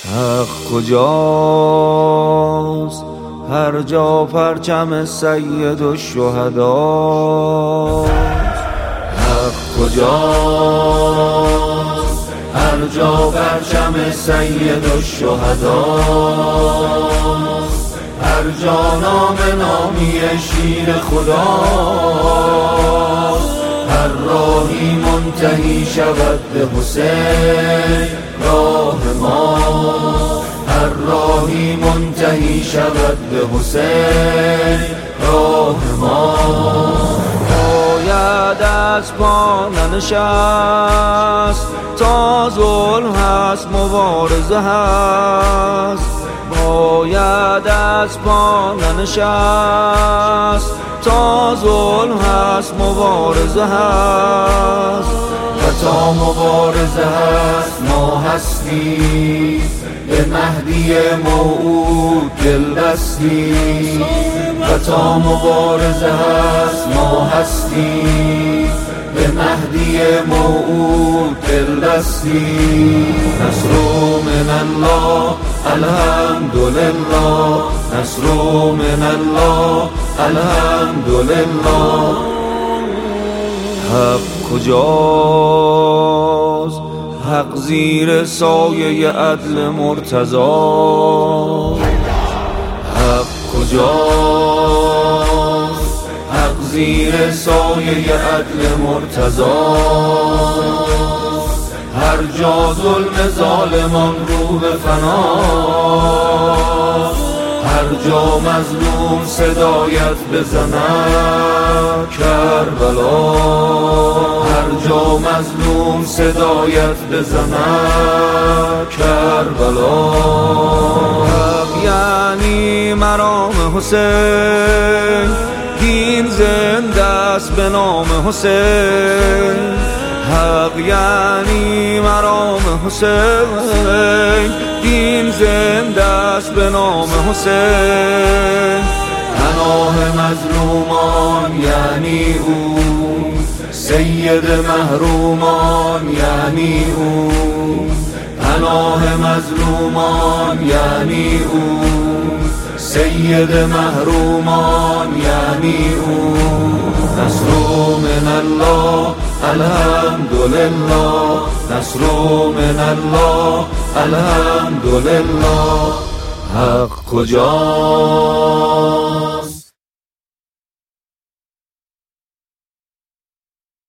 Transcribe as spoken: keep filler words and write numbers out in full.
حق کجاست؟ هر جا پرچم سید الشهداست. حق کجاست؟ هر جا پرچم سید الشهداست. هر جا نام نامی شیر خداست. هر راهی منتهی شود به حسین راه ما. هر راهی منتهی شود به حسین راه ما. باید از پا ننشست تا ظلم هست مبارزه هست. باید از پا ننشست تا ظلم هست مبارزه هست. و تا مبارزه هست ما هستی به مهدی موعود دل بستی. و تا مبارزه هست ما هستی به مهدی موعود دل بستی. نصر من الله الحمدلله. نصر من الله الحمدلله. حق کجاست؟ حق زیر سایه عدل مرتضی. حق کجاست؟ حق زیر سایه عدل مرتضی. هر جا ظلم ظالمان رو به فناست. هر جا مظلوم صدایت بزند کربلا. هر جا مظلوم صدایت بزند کربلا. حق یعنی مرام حسین، دین زنده است به نام حسین. حق یعنی مرام حسین، دین زنده است به نام حسین. پناه مظلومان یعنی او، سید محرومان یعنی او. پناه مظلومان یعنی او، سید محرومان یعنی او. نصر من الله الحمدلله. نصر من الله الحمدلله. حق کجا؟